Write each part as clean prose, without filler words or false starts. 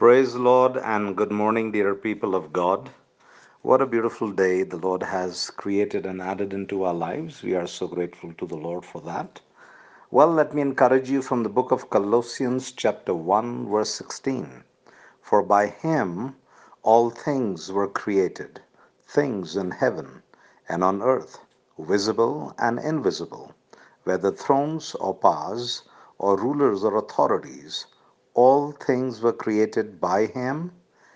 Praise the Lord and good morning, dear people of God. What a beautiful day the Lord has created and added into our lives. We are so grateful to the Lord for that. Well, let me encourage you from the book of Colossians, chapter 1, verse 16. For by him all things were created, things in heaven and on earth, visible and invisible, whether thrones or powers or rulers or authorities, all things were created by him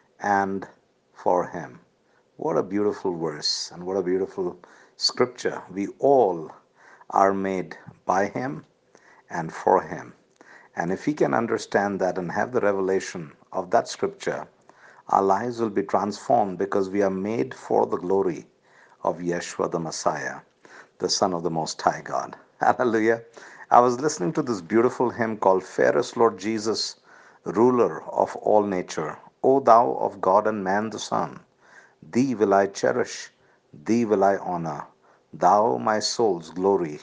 and for him. What a beautiful verse and what a beautiful scripture. We all are made by him and for him. And if we can understand that and have the revelation of that scripture, our lives will be transformed because we are made for the glory of Yeshua the Messiah, the Son of the Most High God. Hallelujah. I was listening to this beautiful hymn called Fairest Lord Jesus, Ruler of all nature, O thou of God and man the Son, thee will I cherish, thee will I honor, thou my soul's glory,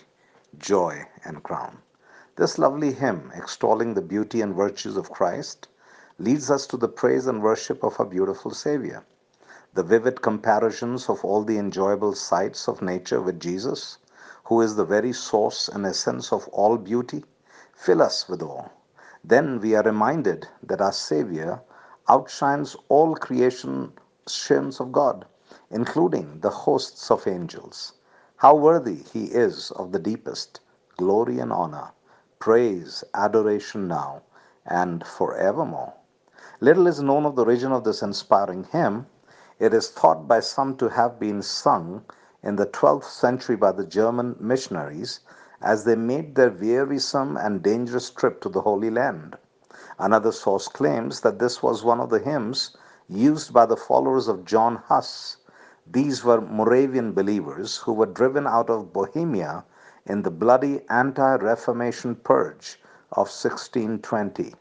joy and crown. This lovely hymn, extolling the beauty and virtues of Christ, leads us to the praise and worship of our beautiful Savior. The vivid comparisons of all the enjoyable sights of nature with Jesus, who is the very source and essence of all beauty, fill us with awe. Then we are reminded that our Savior outshines all creations of God, including the hosts of angels. How worthy he is of the deepest glory and honor, praise, adoration now, and forevermore. Little is known of the origin of this inspiring hymn. It is thought by some to have been sung in the 12th century by the German missionaries as they made their wearisome and dangerous trip to the Holy Land. Another source claims that this was one of the hymns used by the followers of John Huss. These were Moravian believers who were driven out of Bohemia in the bloody anti Reformation purge of 1620.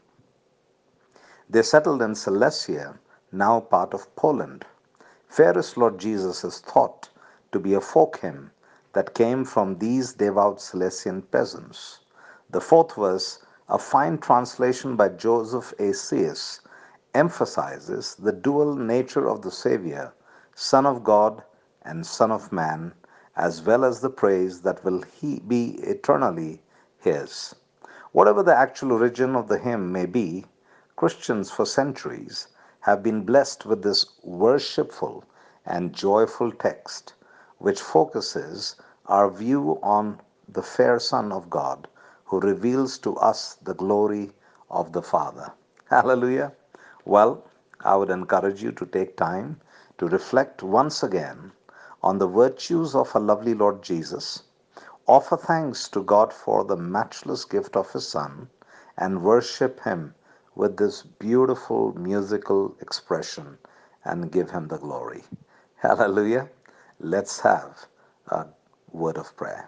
They settled in Silesia, now part of Poland. Fairest Lord Jesus is thought to be a folk hymn that came from these devout Silesian peasants. The fourth verse, a fine translation by Joseph A. Seuss, emphasizes the dual nature of the Savior, Son of God and Son of Man, as well as the praise that will he be eternally his. Whatever the actual origin of the hymn may be, Christians for centuries have been blessed with this worshipful and joyful text, which focuses our view on the fair Son of God, who reveals to us the glory of the Father. Hallelujah. Well, I would encourage you to take time to reflect once again on the virtues of our lovely Lord Jesus, offer thanks to God for the matchless gift of His Son, and worship Him with this beautiful musical expression and give Him the glory. Hallelujah. Let's have a word of prayer.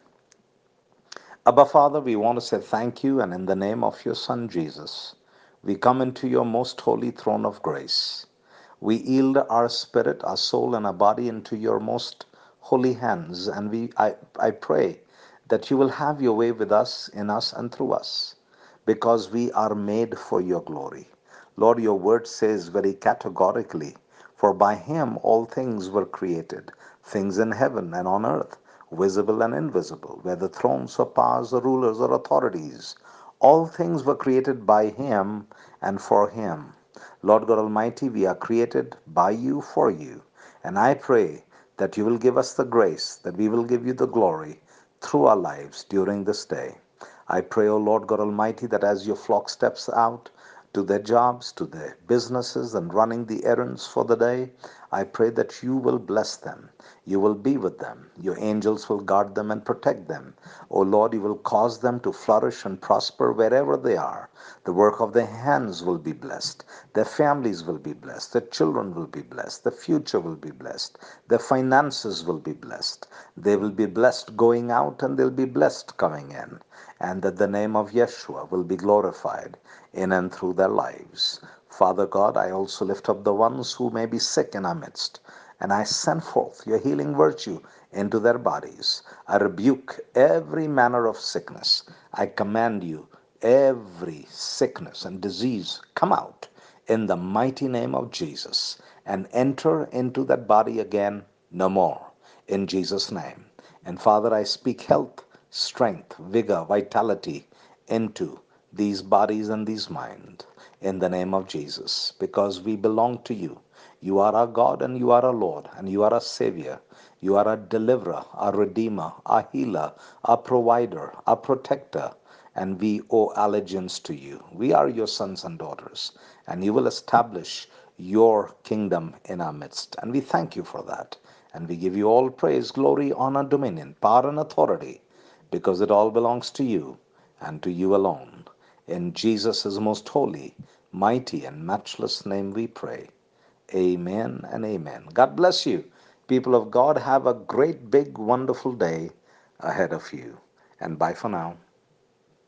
Abba Father, we want to say thank you, and in the name of your Son Jesus, we come into your most holy throne of grace. We yield our spirit, our soul, and our body into your most holy hands, and I pray that you will have your way with us, in us, and through us, because we are made for your glory. Lord, your word says very categorically, for by him all things were created, things in heaven and on earth, visible and invisible, whether thrones or powers or rulers or authorities. All things were created by him and for him. Lord God Almighty, we are created by you for you. And I pray that you will give us the grace, that we will give you the glory through our lives during this day. I pray, O Lord God Almighty, that as your flock steps out to their jobs, to their businesses, and running the errands for the day, I pray that you will bless them. You will be with them. Your angels will guard them and protect them. O Lord, you will cause them to flourish and prosper wherever they are. The work of their hands will be blessed. Their families will be blessed. Their children will be blessed. The future will be blessed. Their finances will be blessed. They will be blessed going out and they'll be blessed coming in. And that the name of Yeshua will be glorified in and through their lives. Father God, I also lift up the ones who may be sick in our midst, and I send forth your healing virtue into their bodies. I rebuke every manner of sickness. I command you, every sickness and disease, come out in the mighty name of Jesus and enter into that body again no more in Jesus' name. And Father, I speak health, strength, vigor, vitality into these bodies and these minds in the name of Jesus because we belong to you. You are our God and you are our Lord and you are our Savior. You are our deliverer, our redeemer, our healer, our provider, our protector, and we owe allegiance to you. We are your sons and daughters, and you will establish your kingdom in our midst. And we thank you for that. And we give you all praise, glory, honor, dominion, power, and authority, because it all belongs to you and to you alone. In Jesus' most holy, mighty, and matchless name we pray. Amen and amen. God bless you. People of God, have a great, big, wonderful day ahead of you. And bye for now.